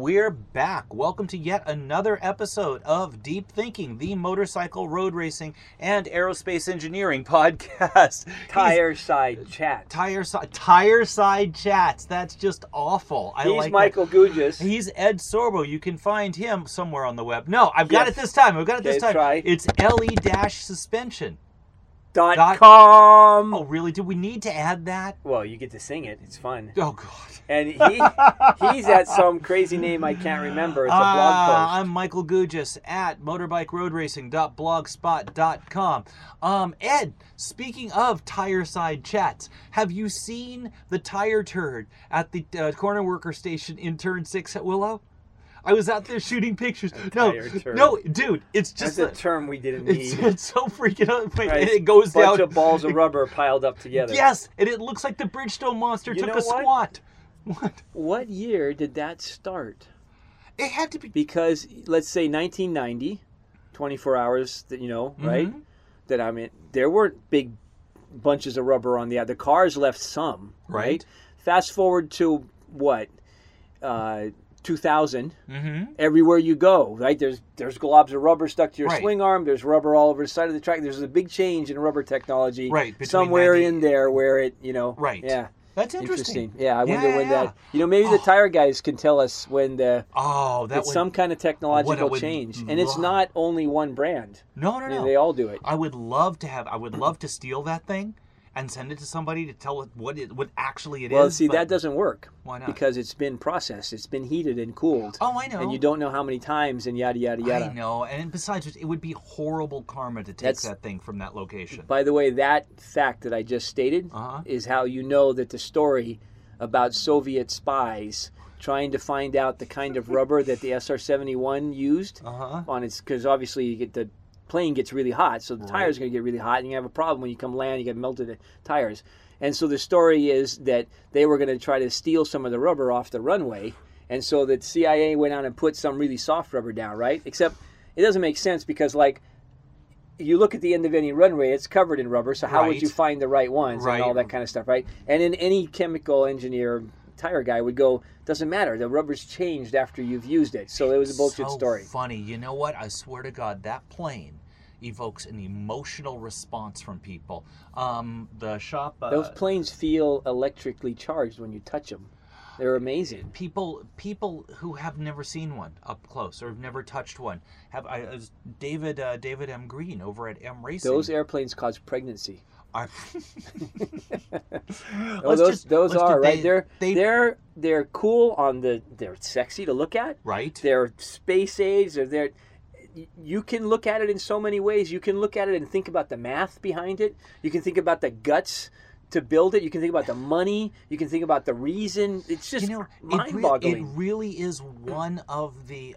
we're back. Welcome to yet another episode of Deep Thinking, the motorcycle, road racing, and aerospace engineering podcast. Tire Side Chats. That's just awful. He's Michael Gugis. He's Ed Sorbo. You can find him somewhere on the web. No, I've got it this time. Try. It's le-suspension. .com. Oh, really? Do we need to add that? Well, you get to sing it. It's fun. Oh, God. And he's at some crazy name I can't remember. It's a blog post. I'm Michael Gugis at motorbikeroadracing.blogspot.com. Ed, speaking of tire side chats, have you seen the tire turd at the corner worker station in Turn 6 at Willow? I was out there shooting pictures. No, dude, it's just that's a term we didn't need. It's so freaking up. Right. It goes down. Bunch of balls of rubber piled up together. Yes, and it looks like the Bridgestone monster took a squat. What year did that start? It had to be because let's say 1990, 24 hours. Right? That I mean, there weren't big bunches of rubber on the cars left some. Right. Fast forward to what? 2000, everywhere you go, right? There's globs of rubber stuck to your swing arm. There's rubber all over the side of the track. There's a big change in rubber technology, somewhere in there where it, yeah. That's interesting. Yeah, I wonder when that. Maybe the tire guys can tell us when it's some kind of technological change, and it's not only one brand. No. They all do it. I would love to steal that thing and send it to somebody to tell it what actually it is. Well, see, that doesn't work. Why not? Because it's been processed. It's been heated and cooled. Oh, I know. And you don't know how many times and yada, yada, yada. I know. And besides, it would be horrible karma to take that thing from that location. By the way, that fact that I just stated is how you know that the story about Soviet spies trying to find out the kind of rubber that the SR-71 used on its... Because obviously you get the... plane gets really hot, so the tires are going to get really hot, and you have a problem when you come land, you get melted tires. And so the story is that they were going to try to steal some of the rubber off the runway, and so the CIA went out and put some really soft rubber down, right? Except it doesn't make sense because, you look at the end of any runway, it's covered in rubber, so how would you find the right ones and all that kind of stuff, right? And then any chemical engineer, tire guy would go, doesn't matter, the rubber's changed after you've used it. So it was a bullshit story. Funny. You know what? I swear to God, that plane evokes an emotional response from people. The shop... Those planes feel electrically charged when you touch them. They're amazing. People who have never seen one up close or have never touched one. David M. Green over at M Racing. Those airplanes cause pregnancy. Those are right. They're cool on they're sexy to look at. Right. They're space age. You can look at it in so many ways. You can look at it and think about the math behind it. You can think about the guts to build it. You can think about the money. You can think about the reason. It's just mind-boggling. It really is one of the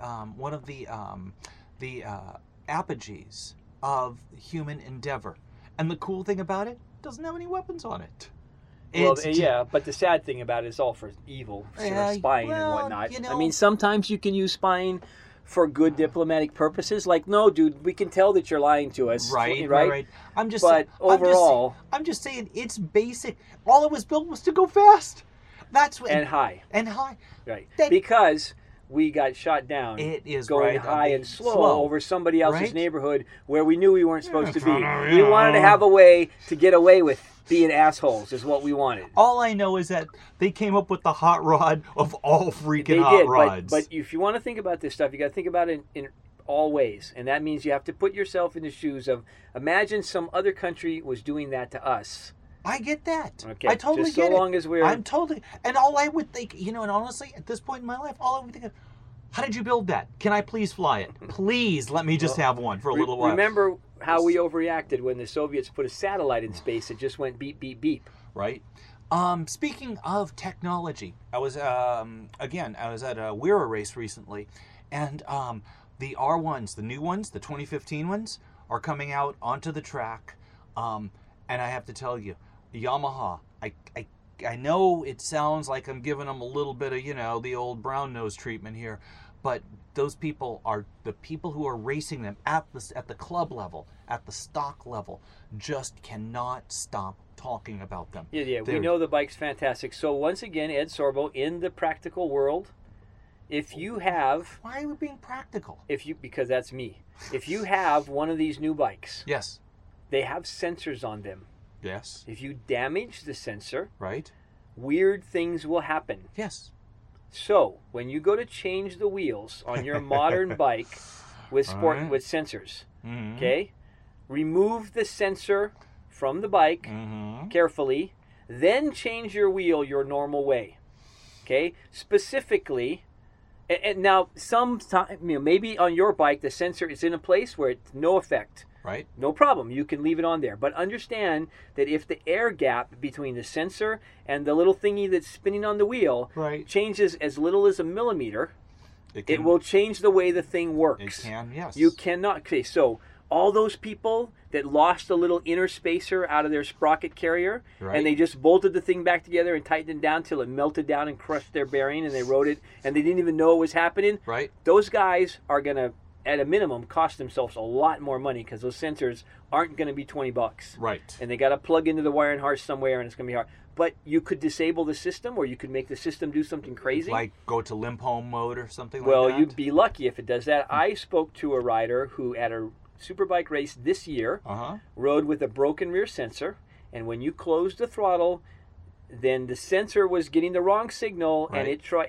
apogees of human endeavor. And the cool thing about it, doesn't have any weapons on it. But the sad thing about it is all for evil, spying and whatnot. I mean, sometimes you can use spying for good diplomatic purposes. No, dude, we can tell that you're lying to us. Right. I'm just saying it's basic. All it was built was to go fast. That's what and high. Right. Because we got shot down. It is going high and slow over somebody else's neighborhood where we knew we weren't supposed to be. We wanted to have a way to get away with being assholes is what we wanted. All I know is that they came up with the hot rod of all freaking hot rods. But if you want to think about this stuff, you got to think about it in all ways. And that means you have to put yourself in the shoes of, imagine some other country was doing that to us. I get that. Okay. I totally just get it. So long as we're... I'm totally... And all I would think, and honestly, at this point in my life, all I would think of, how did you build that? Can I please fly it? Please let me just have one for a little while. Remember how we overreacted when the Soviets put a satellite in space that just went beep, beep, beep. Right. Speaking of technology, I was at a Wera race recently, and the R1s, the new ones, the 2015 ones, are coming out onto the track, and I have to tell you, Yamaha, I know it sounds like I'm giving them a little bit of, the old brown nose treatment here, but those people are the people who are racing them at the club level, at the stock level, just cannot stop talking about them. Yeah, we know the bike's fantastic. So once again, Ed Sorbo in the practical world If you have... Why are we being practical? Because that's me. If you have one of these new bikes... Yes. They have sensors on them. Yes. If you damage the sensor... Right. Weird things will happen. Yes. So, when you go to change the wheels on your modern bike with with sensors, okay? Remove the sensor from the bike carefully, then change your wheel your normal way. Okay? Specifically, and now sometimes, maybe on your bike the sensor is in a place where it's no effect. Right. No problem. You can leave it on there. But understand that if the air gap between the sensor and the little thingy that's spinning on the wheel changes as little as a millimeter, it will change the way the thing works. It can, yes. You cannot. Okay, so all those people that lost a little inner spacer out of their sprocket carrier, and they just bolted the thing back together and tightened it down till it melted down and crushed their bearing, and they rode it, and they didn't even know it was happening. Right. Those guys are going to, at a minimum, cost themselves a lot more money because those sensors aren't going to be $20. Right. And they got to plug into the wiring harness somewhere, and it's going to be hard. But you could disable the system, or you could make the system do something crazy. Like go to limp home mode or something like that? that? Well, you'd be lucky if it does that. I spoke to a rider who, at a Superbike race this year, rode with a broken rear sensor, and when you closed the throttle, then the sensor was getting the wrong signal, and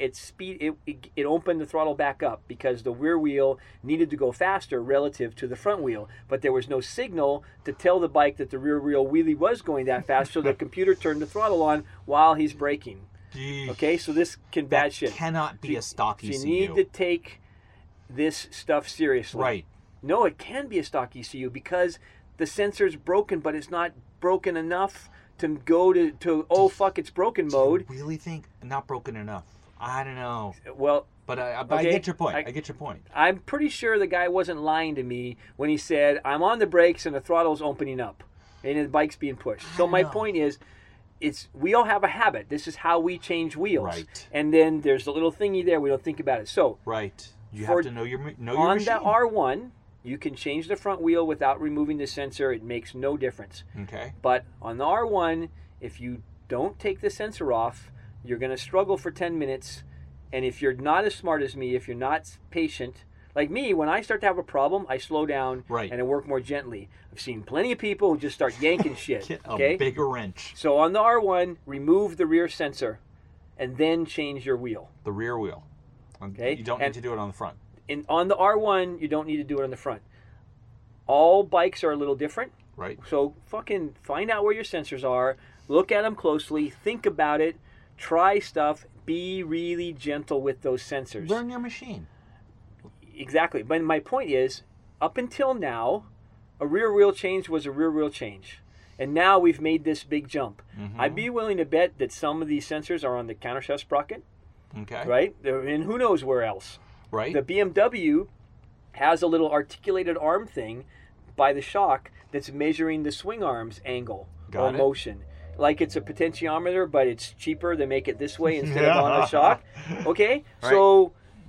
it opened the throttle back up because the rear wheel needed to go faster relative to the front wheel, but there was no signal to tell the bike that the rear wheel really was going that fast, so the computer turned the throttle on while he's braking. Okay, so this can bad shit. Cannot be a stock ECU. So you need to take this stuff seriously. Right. No, it can be a stock ECU because the sensor's broken, but it's not broken enough to go to oh fuck, it's broken mode. Do you really think not broken enough? I don't know. Well, but I get your point. I get your point. I'm pretty sure the guy wasn't lying to me when he said I'm on the brakes and the throttle's opening up and the bike's being pushed. So my point is, we all have a habit. This is how we change wheels. Right. And then there's a little thingy there. We don't think about it. So right. You have to know your machine. On the R1. You can change the front wheel without removing the sensor. It makes no difference. Okay. But on the R1, if you don't take the sensor off, you're going to struggle for 10 minutes. And if you're not as smart as me, if you're not patient, like me, when I start to have a problem, I slow down and I work more gently. I've seen plenty of people who just start yanking shit. Get a bigger wrench. So on the R1, remove the rear sensor and then change your wheel. The rear wheel. Okay. You don't need to do it on the front. On the R1, you don't need to do it on the front. All bikes are a little different. Right. So fucking find out where your sensors are. Look at them closely. Think about it. Try stuff. Be really gentle with those sensors. Learn your machine. Exactly. But my point is, up until now, a rear wheel change was a rear wheel change. And now we've made this big jump. I'd be willing to bet that some of these sensors are on the countershaft sprocket. Okay. Right? And who knows where else. Right. The BMW has a little articulated arm thing by the shock that's measuring the swing arm's angle or motion. Like it's a potentiometer, but it's cheaper. They make it this way instead of on the shock. Okay? Right. So,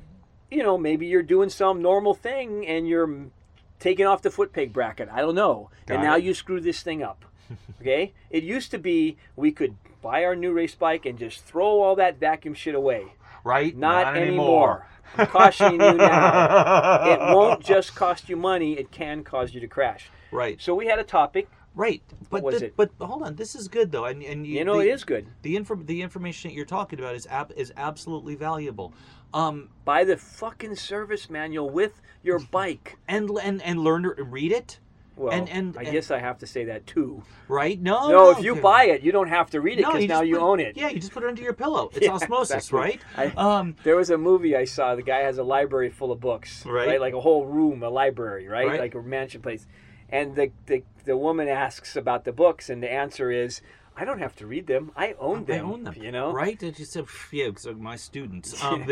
maybe you're doing some normal thing and you're taking off the foot peg bracket. I don't know. Now you screw this thing up. Okay? It used to be we could buy our new race bike and just throw all that vacuum shit away. Right? Not anymore. I'm cautioning you now. It won't just cost you money. It can cause you to crash. Right. So we had a topic. Right. But but hold on. This is good, though. And it is good. The information that you're talking about is absolutely valuable. Buy the fucking service manual with your bike. And learn to read it. Well, I guess I have to say that too. Right? No, if you buy it, you don't have to read it because now you own it. Yeah, you just put it under your pillow. It's osmosis, exactly. Right? There was a movie I saw. The guy has a library full of books, right? Like a whole room, a library, right? Like a mansion place. And the woman asks about the books, and the answer is, I don't have to read them. I own them. Right? It just said, so my students.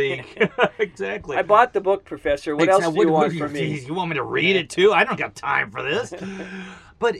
Exactly. I bought the book, Professor. What else do you want from me? You want me to read it too? I don't got time for this. But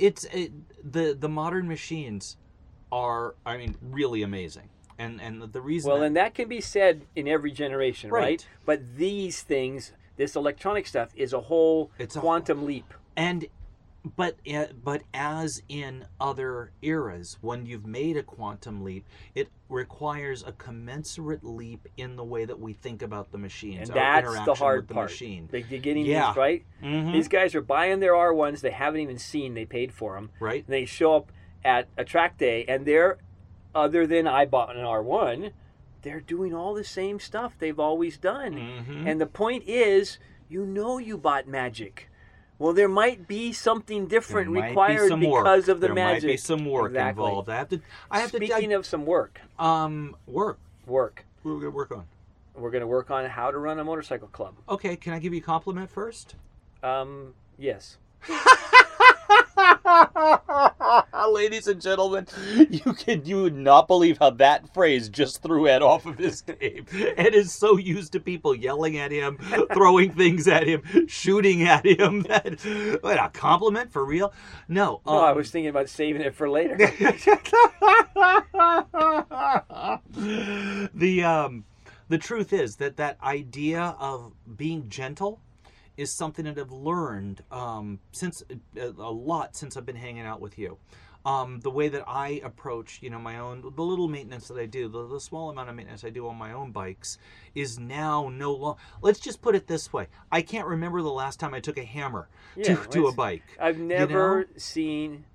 the modern machines are, really amazing. And the reason... Well, and that can be said in every generation, right? But these things, this electronic stuff, is a whole quantum leap. And But as in other eras, when you've made a quantum leap, it requires a commensurate leap in the way that we think about the machines. And that's the hard part. Machine. They're getting these, right? Mm-hmm. These guys are buying their R1s they haven't even seen. They paid for them. Right. And they show up at a track day, and they're, other than I bought an R1, they're doing all the same stuff they've always done. Mm-hmm. And the point is, you bought magic. Well, there might be something different required because of the magic. There might be some work involved. Speaking of some work. Work. Work. What are we going to work on? We're going to work on how to run a motorcycle club. Okay, can I give you a compliment first? Yes. Ladies and gentlemen, you would not believe how that phrase just threw Ed off of his game. Ed is so used to people yelling at him, throwing things at him, shooting at him. What, a compliment for real? No. I was thinking about saving it for later. The truth is that idea of being gentle is something that I've learned since I've been hanging out with you. The way that I approach, the little maintenance that I do, the small amount of maintenance I do on my own bikes is now no longer. Let's just put it this way: I can't remember the last time I took a hammer to a bike. I've never seen,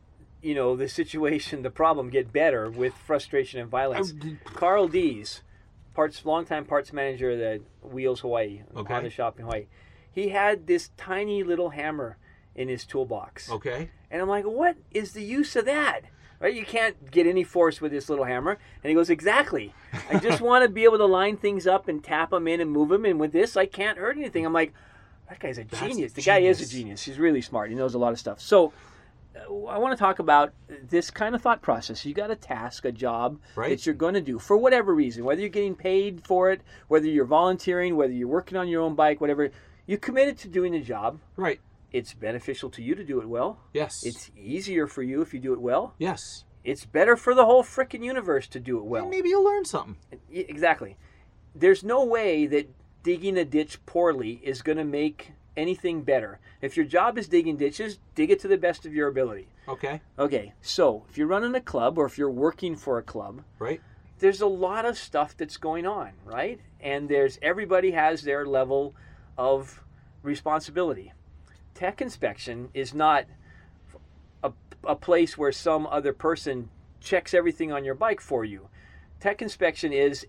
the problem get better with frustration and violence. Carl Dees, longtime parts manager of the Wheels Hawaii, Honda shop in Hawaii. He had this tiny little hammer in his toolbox. Okay. And I'm like, what is the use of that? Right? You can't get any force with this little hammer. And he goes, exactly. I just want to be able to line things up and tap them in and move them. And with this, I can't hurt anything. I'm like, that guy's a genius. The guy is a genius. He's really smart. He knows a lot of stuff. So I want to talk about this kind of thought process. You got a task, a job that you're going to do for whatever reason, whether you're getting paid for it, whether you're volunteering, whether you're working on your own bike, whatever. You committed to doing the job. Right. It's beneficial to you to do it well. Yes. It's easier for you if you do it well. Yes. It's better for the whole frickin' universe to do it well. And maybe you'll learn something. Exactly. There's no way that digging a ditch poorly is going to make anything better. If your job is digging ditches, dig it to the best of your ability. Okay. Okay. So if you're running a club or if you're working for a club, right, there's a lot of stuff that's going on, right? And everybody has their level of responsibility. Tech inspection is not a place where some other person checks everything on your bike for you. Tech inspection is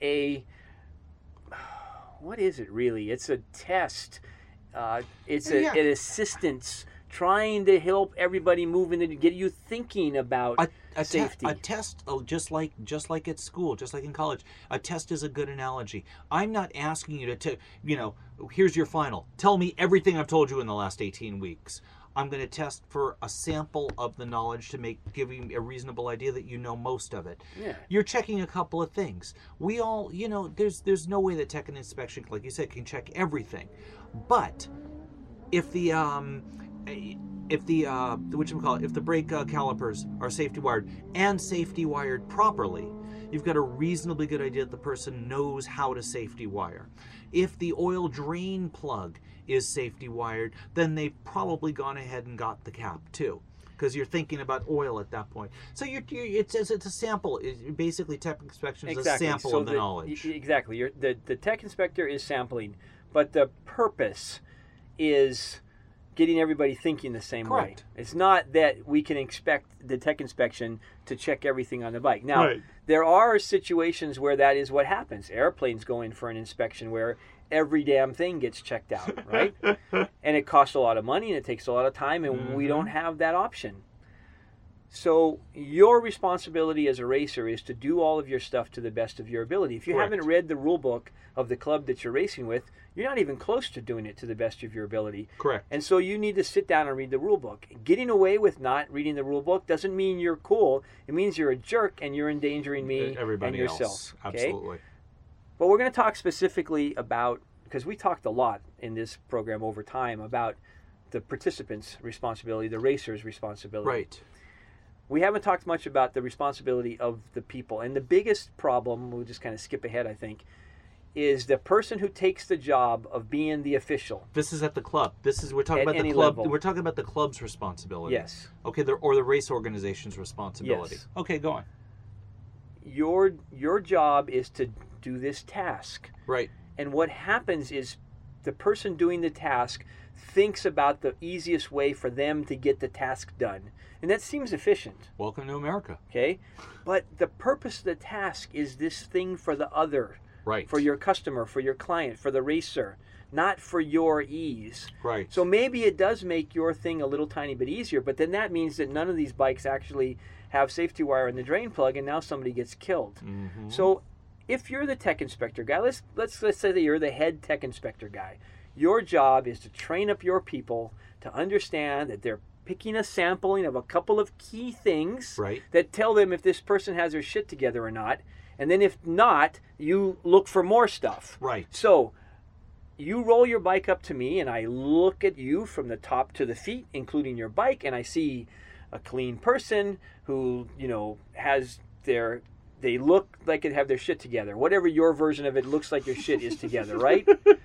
what is it really? It's a test. It's an assistance trying to help everybody move and get you thinking about safety. A test, just like at school, just like in college, a test is a good analogy. I'm not asking you to here's your final. Tell me everything I've told you in the last 18 weeks. I'm going to test for a sample of the knowledge to give you a reasonable idea that you know most of it. Yeah. You're checking a couple of things. We all, there's no way that tech and inspection, like you said, can check everything. But if the brake calipers are safety wired and safety wired properly, you've got a reasonably good idea that the person knows how to safety wire. If the oil drain plug is safety wired, then they've probably gone ahead and got the cap too, because you're thinking about oil at that point. So it's a sample. Basically, tech inspection is a sample of the knowledge. Exactly. The tech inspector is sampling, but the purpose is getting everybody thinking the same way. It's not that we can expect the tech inspection to check everything on the bike. Now, there are situations where that is what happens. Airplanes go in for an inspection where every damn thing gets checked out, right? And it costs a lot of money and it takes a lot of time, and we don't have that option. So your responsibility as a racer is to do all of your stuff to the best of your ability. If you haven't read the rule book of the club that you're racing with, you're not even close to doing it to the best of your ability. Correct. And so you need to sit down and read the rule book. Getting away with not reading the rule book doesn't mean you're cool. It means you're a jerk and you're endangering me and yourself. Absolutely. Okay? But we're going to talk specifically about, because we talked a lot in this program over time about the participants' responsibility, the racer's responsibility. Right. We haven't talked much about the responsibility of the people. And the biggest problem, we'll just kind of skip ahead, I think, is the person who takes the job of being the official. This is at the club. We're talking At about the any club. level. We're talking about the club's responsibility. Yes. Okay, or the race organization's responsibility. Yes. Okay, go on. Your job is to do this task. Right. And what happens is the person doing the task thinks about the easiest way for them to get the task done. And that seems efficient. Welcome to America. Okay? But the purpose of the task is this thing for the other. Right. For your customer, for your client, for the racer, not for your ease. Right. So maybe it does make your thing a little tiny bit easier, but then that means that none of these bikes actually have safety wire in the drain plug, and now somebody gets killed. Mm-hmm. So if you're the tech inspector guy, let's say that you're the head tech inspector guy. Your job is to train up your people to understand that they're picking a sampling of a couple of key things Right. that tell them if this person has their shit together or not. And then if not, you look for more stuff. Right. So you roll your bike up to me and I look at you from the top to the feet, including your bike, and I see a clean person who, they look like they have their shit together. Whatever your version of it looks like your shit is together, right?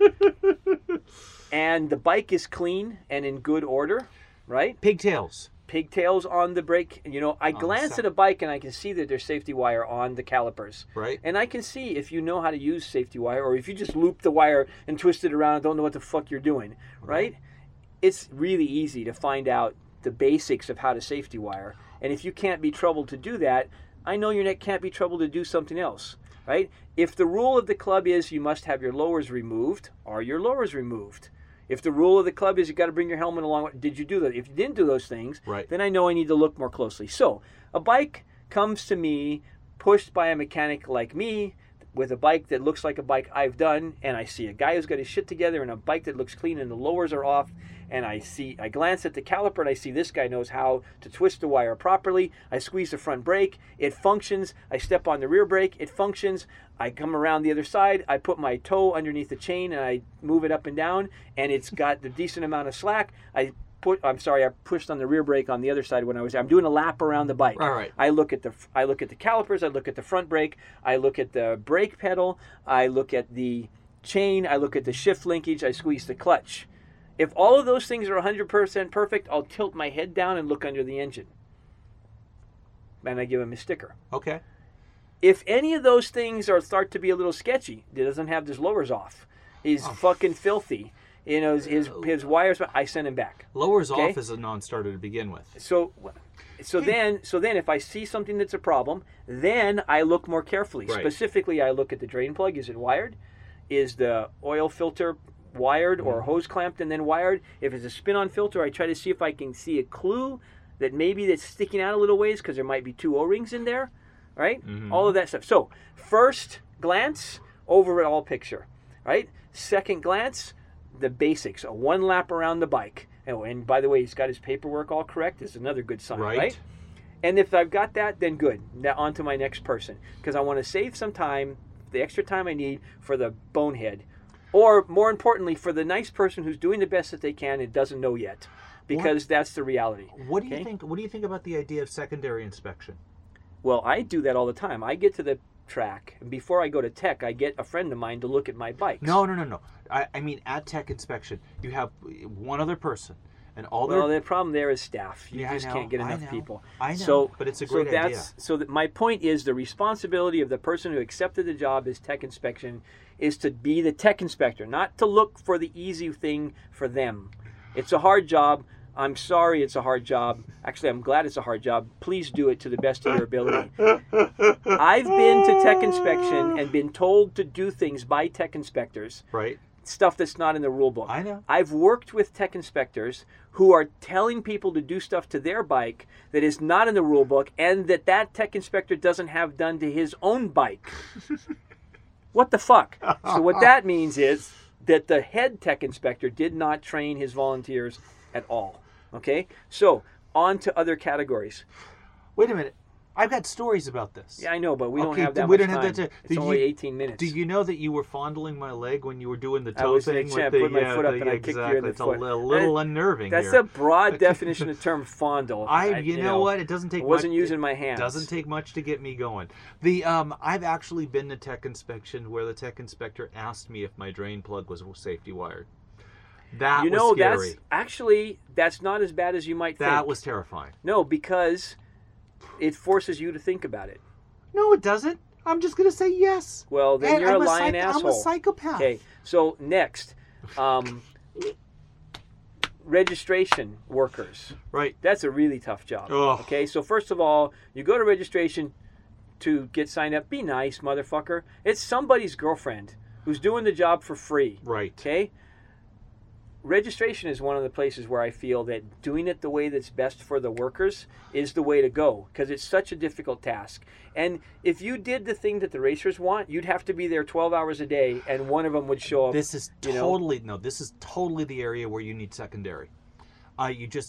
And the bike is clean and in good order, right? Pigtails. Pigtails on the brake. I glance at a bike and I can see that there's safety wire on the calipers. Right. And I can see if you know how to use safety wire or if you just loop the wire and twist it around and don't know what the fuck you're doing, right? It's really easy to find out the basics of how to safety wire. And if you can't be troubled to do that, I know your neck can't be troubled to do something else, right? If the rule of the club is you must have your lowers removed, are your lowers removed? If the rule of the club is you got to bring your helmet along, did you do that? If you didn't do those things, right, then I know I need to look more closely. So a bike comes to me pushed by a mechanic like me with a bike that looks like a bike I've done, and I see a guy who's got his shit together and a bike that looks clean and the lowers are off, and I glance at the caliper and I see this guy knows how to twist the wire properly. I squeeze the front brake, it functions. I step on the rear brake, it functions. I come around the other side, I put my toe underneath the chain and I move it up and down, and it's got the decent amount of slack. I pushed on the rear brake on the other side when I'm doing a lap around the bike. All right. I look at the calipers, I look at the front brake, I look at the brake pedal, I look at the chain, I look at the shift linkage, I squeeze the clutch. If all of those things are 100% perfect, I'll tilt my head down and look under the engine. And I give him a sticker. Okay. If any of those things start to be a little sketchy, he doesn't have his lowers off, he's fucking filthy, his wires, I send him back. Lowers off is a non-starter to begin with. So then if I see something that's a problem, then I look more carefully. Right. Specifically, I look at the drain plug. Is it wired? Is the oil filter wired or hose clamped and then wired? If it's a spin-on filter, I try to see if I can see a clue that maybe that's sticking out a little ways because there might be two O-rings in there, right? Mm-hmm. All of that stuff. So first glance, overall picture, right? Second glance, the basics, a one lap around the bike. And by the way, he's got his paperwork all correct. It's another good sign, right? And if I've got that, then good. Now on to my next person, because I want to save some time, the extra time I need for the bonehead. Or more importantly, for the nice person who's doing the best that they can and doesn't know yet, because that's the reality. What do you think? What do you think about the idea of secondary inspection? Well, I do that all the time. I get to the track, and before I go to tech, I get a friend of mine to look at my bikes. No. I mean, at tech inspection, you have one other person, and all their... Well, the problem there is staff. You just can't get enough people. I know, but it's a great idea. My point is the responsibility of the person who accepted the job as tech inspection is to be the tech inspector, not to look for the easy thing for them. It's a hard job. I'm sorry it's a hard job. Actually, I'm glad it's a hard job. Please do it to the best of your ability. I've been to tech inspection and been told to do things by tech inspectors. Right. Stuff that's not in the rule book. I know. I've worked with tech inspectors who are telling people to do stuff to their bike that is not in the rule book and that tech inspector doesn't have done to his own bike. What the fuck? So what that means is that the head tech inspector did not train his volunteers at all. Okay? So, on to other categories. Wait a minute. I've got stories about this. Yeah, I know, but we don't have that we much don't time. have that It's only 18 minutes. Do you know that you were fondling my leg when you were doing the toe I was thing? I put my foot up and I kicked you in the It's foot. a little unnerving. That's here. a broad definition of term fondle. You know what? It doesn't take. I wasn't much, using my hands. It doesn't take much to get me going. I've actually been to tech inspection where the tech inspector asked me if my drain plug was safety wired. That was scary. That's not as bad as you might think. That was terrifying. No, because it forces you to think about it. No, it doesn't. I'm just going to say yes. Well, then you're a lying asshole. I'm a psychopath. Okay, so next, registration workers. Right. That's a really tough job. Ugh. Okay, so first of all, you go to registration to get signed up. Be nice, motherfucker. It's somebody's girlfriend who's doing the job for free. Right. Okay? Registration is one of the places where I feel that doing it the way that's best for the workers is the way to go, because it's such a difficult task. And if you did the thing that the racers want, you'd have to be there 12 hours a day, and one of them would show up. This is totally the area where you need secondary. Because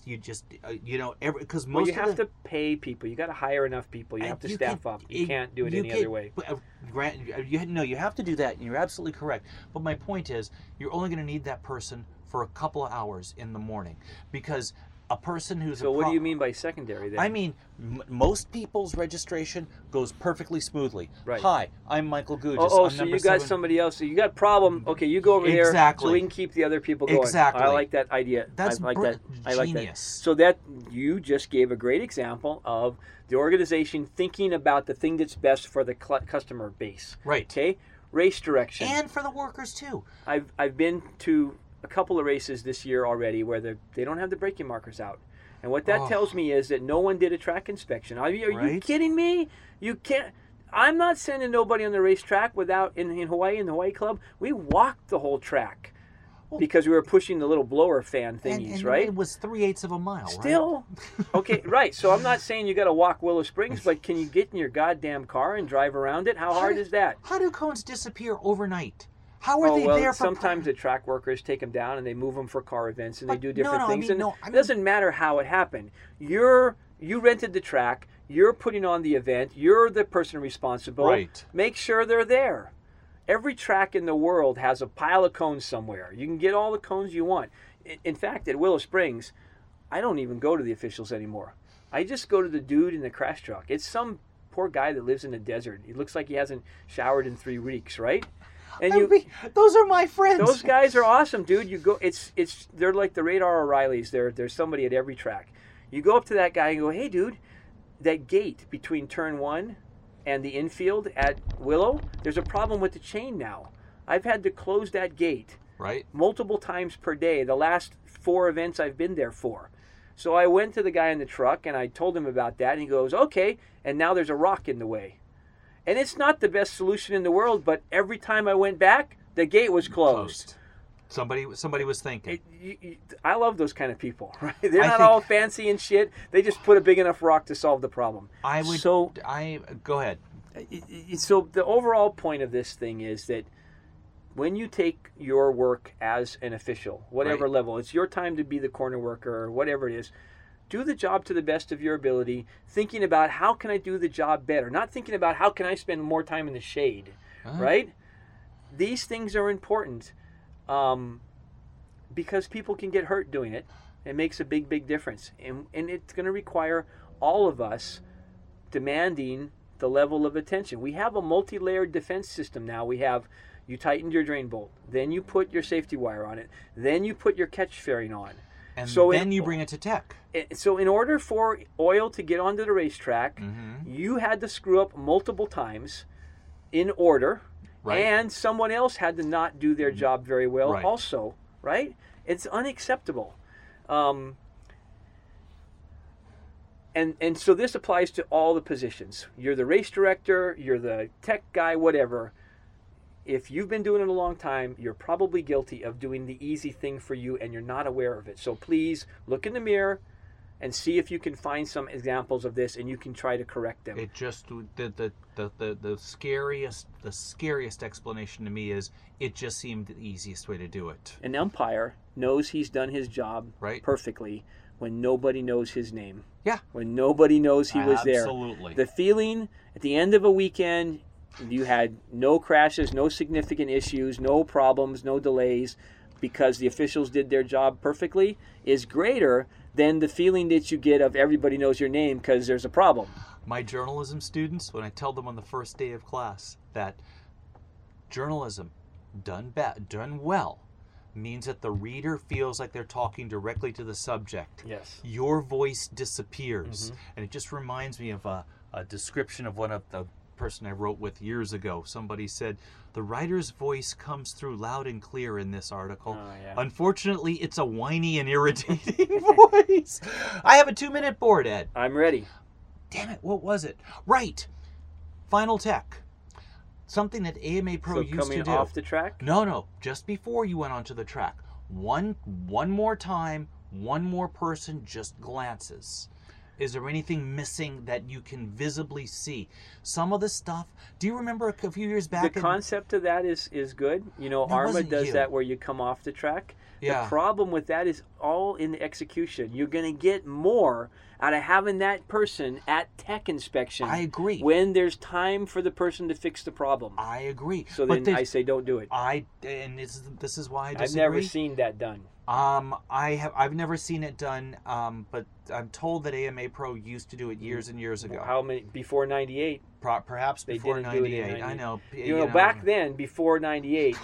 most you have to pay people. You got to hire enough people. You have to staff up. You can't do it any other way. You have to do that, and you're absolutely correct. But my point is, you're only going to need that person for a couple of hours in the morning, because a person who's so what do you mean by secondary then? I mean, most people's registration goes perfectly smoothly. Right. Hi, I'm Michael Gugis. Oh, so you got somebody else. So you got a problem. Okay, you go over there so we can keep the other people going. Exactly. I like that idea. That's I like that. I like that. Genius. So that you just gave a great example of the organization thinking about the thing that's best for the customer base. Right. Okay. Race direction. And for the workers too. I've been to a couple of races this year already where they don't have the braking markers out. And what that tells me is that no one did a track inspection. Are you kidding me? You can't. I'm not sending nobody on the racetrack without, in Hawaii, in the Hawaii Club, we walked the whole track because we were pushing the little blower fan thingies, and right? It was 3/8 of a mile, Still. Okay, right. So I'm not saying you got to walk Willow Springs, but can you get in your goddamn car and drive around it? How hard is that? How do cones disappear overnight? How are they there for... Sometimes the track workers take them down and they move them for car events and they do different things. It doesn't matter how it happened. You rented the track. You're putting on the event. You're the person responsible. Right. Make sure they're there. Every track in the world has a pile of cones somewhere. You can get all the cones you want. In fact, at Willow Springs, I don't even go to the officials anymore. I just go to the dude in the crash truck. It's some poor guy that lives in the desert. He looks like he hasn't showered in 3 weeks, right? And those are my friends. Those guys are awesome, dude. You go, they're like the Radar O'Reillys. There's somebody at every track. You go up to that guy and go, hey, dude, that gate between turn 1 and the infield at Willow, there's a problem with the chain now. I've had to close that gate multiple times per day, the last 4 events I've been there for. So I went to the guy in the truck and I told him about that, and he goes, okay, and now there's a rock in the way. And it's not the best solution in the world, but every time I went back, the gate was closed. Somebody was thinking. I love those kind of people. Right? They're not all fancy and shit. They just put a big enough rock to solve the problem. Go ahead. So the overall point of this thing is that when you take your work as an official, whatever level, it's your time to be the corner worker or whatever it is, do the job to the best of your ability, thinking about how can I do the job better, not thinking about how can I spend more time in the shade, right? These things are important because people can get hurt doing it. It makes a big, big difference. And it's going to require all of us demanding the level of attention. We have a multi-layered defense system now. You tightened your drain bolt, then you put your safety wire on it, then you put your catch fairing on. And then you bring it to tech. So in order for oil to get onto the racetrack, you had to screw up multiple times in order, and someone else had to not do their job very well also, right? It's unacceptable. And so this applies to all the positions. You're the race director, you're the tech guy, whatever. If you've been doing it a long time, you're probably guilty of doing the easy thing for you and you're not aware of it. So please look in the mirror and see if you can find some examples of this and you can try to correct them. It just the scariest explanation to me is it just seemed the easiest way to do it. An umpire knows he's done his job perfectly when nobody knows his name. Yeah. When nobody knows he was there. Absolutely. The feeling at the end of a weekend, you had no crashes, no significant issues, no problems, no delays, because the officials did their job perfectly, is greater than the feeling that you get of everybody knows your name because there's a problem. My journalism students, when I tell them on the first day of class that journalism done well means that the reader feels like they're talking directly to the subject. Yes. Your voice disappears. And it just reminds me of a description of one of the person I wrote with years ago. Somebody said, the writer's voice comes through loud and clear in this article. Oh, yeah. Unfortunately, it's a whiny and irritating voice. I have a 2-minute board, Ed. I'm ready. Damn it, what was it? Right. Final Tech. Something that AMA Pro used to do. So coming off the track? No, just before you went onto the track. One more time, one more person just glances. Is there anything missing that you can visibly see? Some of the stuff, do you remember a few years back? The concept of that is good. You know, ARMA does that where you come off the track. Yeah. The problem with that is all in the execution. You're going to get more out of having that person at tech inspection. I agree. When there's time for the person to fix the problem. I agree. So then I say don't do it. This is why I disagree. I've never seen that done. I've never seen it done, but I'm told that AMA Pro used to do it years and years ago. How many? Before 98? Perhaps before 98. I know. You know, back then, before 98,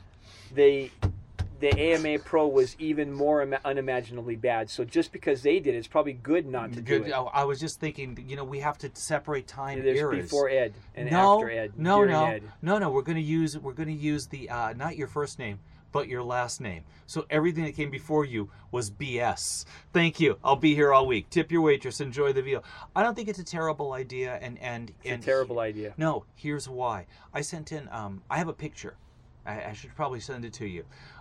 the AMA Pro was even more unimaginably bad. So just because they did it, it's probably good not to do it. I was just thinking, we have to separate time There's eras. Before Ed and after Ed. No. Ed. No. We're going to use the not your first name, but your last name. So everything that came before you was BS. Thank you. I'll be here all week. Tip your waitress. Enjoy the veal. I don't think it's a terrible idea. It's a terrible idea. No, here's why. I sent in, I have a picture. I should probably send it to you.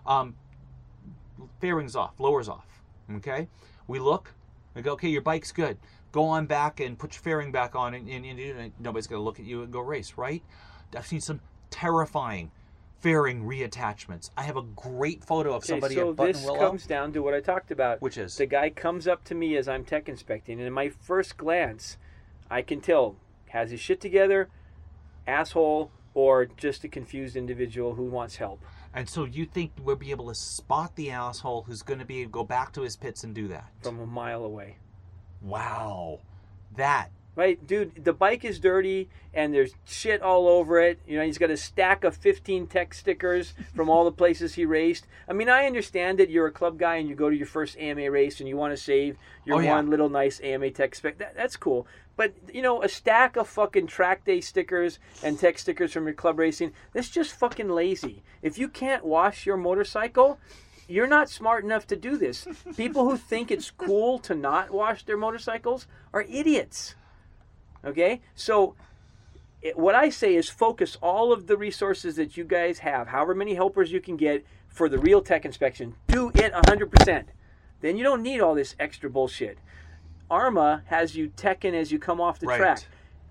Fairings off, lowers off. Okay? We look, we go, okay, your bike's good. Go on back and put your fairing back on, and nobody's going to look at you and go race, right? I've seen some terrifying fairing reattachments. I have a great photo of somebody at Button Willow. So this comes down to what I talked about. Which is? The guy comes up to me as I'm tech inspecting, and in my first glance, I can tell, has his shit together, asshole, or just a confused individual who wants help. And so you think we'll be able to spot the asshole who's going to go back to his pits and do that? From a mile away. Wow. That. Right, dude, the bike is dirty and there's shit all over it. You know, he's got a stack of 15 tech stickers from all the places he raced. I mean, I understand that you're a club guy and you go to your first AMA race and you want to save your one little nice AMA tech spec. That's cool. But, a stack of fucking track day stickers and tech stickers from your club racing, that's just fucking lazy. If you can't wash your motorcycle, you're not smart enough to do this. People who think it's cool to not wash their motorcycles are idiots. Okay? So what I say is focus all of the resources that you guys have, however many helpers you can get for the real tech inspection. Do it 100%. Then you don't need all this extra bullshit. ARMA has you teching as you come off the track.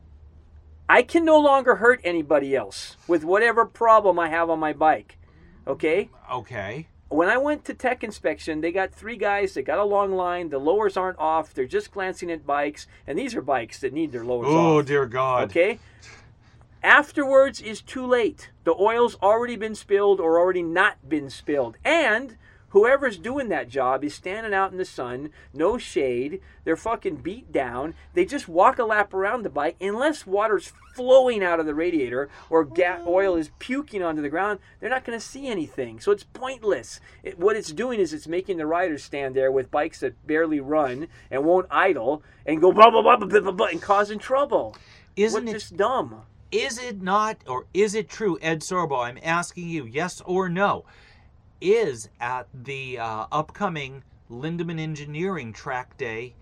I can no longer hurt anybody else with whatever problem I have on my bike. Okay? Okay. When I went to tech inspection, they got 3 guys. They got a long line. The lowers aren't off. They're just glancing at bikes. And these are bikes that need their lowers off. Oh, dear God. Okay? Afterwards is too late. The oil's already been spilled or already not been spilled. And whoever's doing that job is standing out in the sun, no shade. They're fucking beat down. They just walk a lap around the bike. Unless water's flowing out of the radiator or oil is puking onto the ground, they're not going to see anything. So it's pointless. What it's doing is it's making the riders stand there with bikes that barely run and won't idle and go blah, blah, blah, blah, blah, blah, and causing trouble. Isn't it just dumb? Is it not, or is it true, Ed Sorbo, I'm asking you, yes or no, is at the upcoming Lindemann Engineering track day,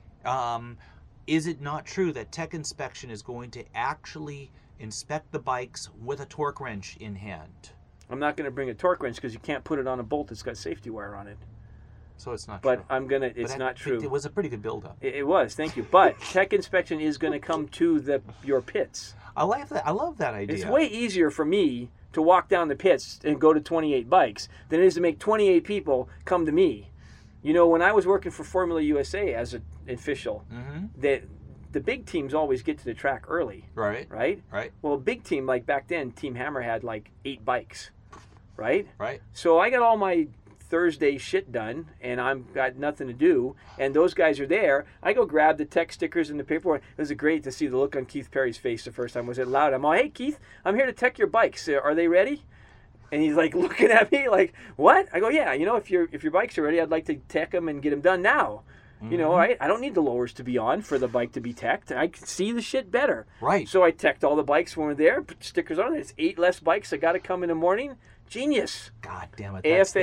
is it not true that tech inspection is going to actually inspect the bikes with a torque wrench in hand? I'm not going to bring a torque wrench because you can't put it on a bolt that's got safety wire on it. So it's not true. But it's not true. It was a pretty good build-up. It was, thank you. But tech inspection is going to come to your pits. I love that idea. It's way easier for me to walk down the pits and go to 28 bikes than it is to make 28 people come to me. You know, when I was working for Formula USA as an official, the big teams always get to the track early. Right. Right? Right. Well, a big team, like back then, Team Hammer had like 8 bikes. Right? Right. So I got all my Thursday shit done, and I've got nothing to do, and those guys are there. I go grab the tech stickers and the paperwork. It was great to see the look on Keith Perry's face the first time. Was it loud? I'm all, hey, Keith, I'm here to tech your bikes. Are they ready? And he's like looking at me like, what? I go, yeah, you know, if your bikes are ready, I'd like to tech them and get them done now. You know, right? I don't need the lowers to be on for the bike to be teched. I can see the shit better. Right. So I teched all the bikes when we're there, put stickers on it. It's 8 less bikes that got to come in the morning. Genius. God damn it. That's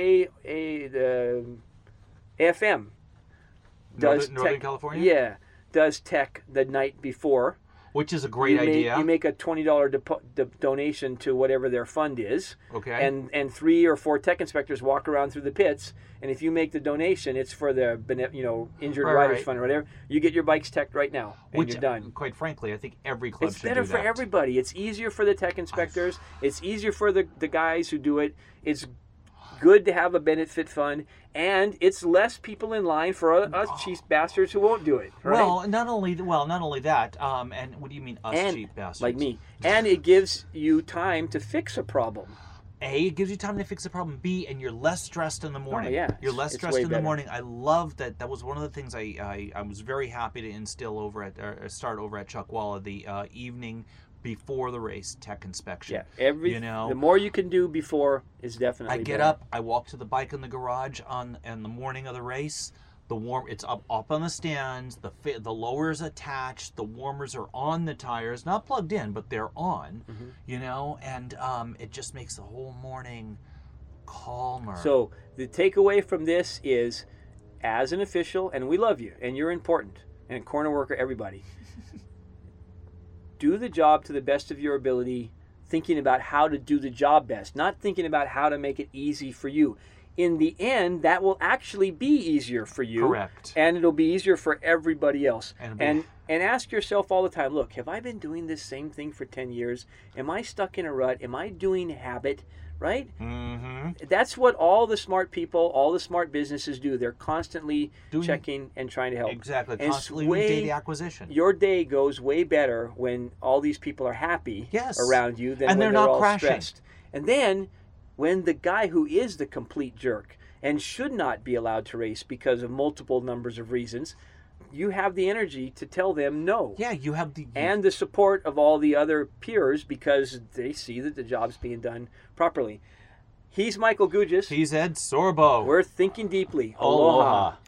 AFM does Northern California? Yeah, does tech the night before. Which is a great idea. You make a $20 donation to whatever their fund is. Okay. And 3 or 4 tech inspectors walk around through the pits. And if you make the donation, it's for the injured riders fund or whatever. You get your bikes teched right now, and you're done. Quite frankly, I think every club should do that. It's better for everybody. It's easier for the tech inspectors. It's easier for the guys who do it. It's good to have a benefit fund, and it's less people in line for us cheap bastards who won't do it. Right? Well, not only that, and what do you mean cheap bastards? Like me. And it gives you time to fix a problem. A, it gives you time to fix a problem. B, and you're less stressed in the morning. Oh, yeah. You're less stressed in the morning. I love that. That was one of the things I was very happy to instill start over at Chuckwalla, the evening before the race tech inspection. Yeah, the more you can do before is definitely I get better. up, I walk to the bike in the garage in the morning of the race. It's up on the stands. The lower is attached. The warmers are on the tires, not plugged in, but they're on. You know, and it just makes the whole morning calmer. So the takeaway from this is, as an official, and we love you, and you're important, and corner worker, everybody. Do the job to the best of your ability, thinking about how to do the job best, not thinking about how to make it easy for you. In the end, that will actually be easier for you. Correct. And it'll be easier for everybody else. And ask yourself all the time, look, have I been doing this same thing for 10 years? Am I stuck in a rut? Am I doing habit? Right? Mm-hmm. That's what all the smart people, all the smart businesses do. They're constantly checking and trying to help. Exactly. And constantly doing data acquisition. Your day goes way better when all these people are happy around you than when they're not all crashing. Stressed. And then when the guy who is the complete jerk and should not be allowed to race because of multiple numbers of reasons, you have the energy to tell them no. Yeah, you have and the support of all the other peers because they see that the job's being done properly. He's Michael Gugis. He's Ed Sorbo. We're thinking deeply. Aloha.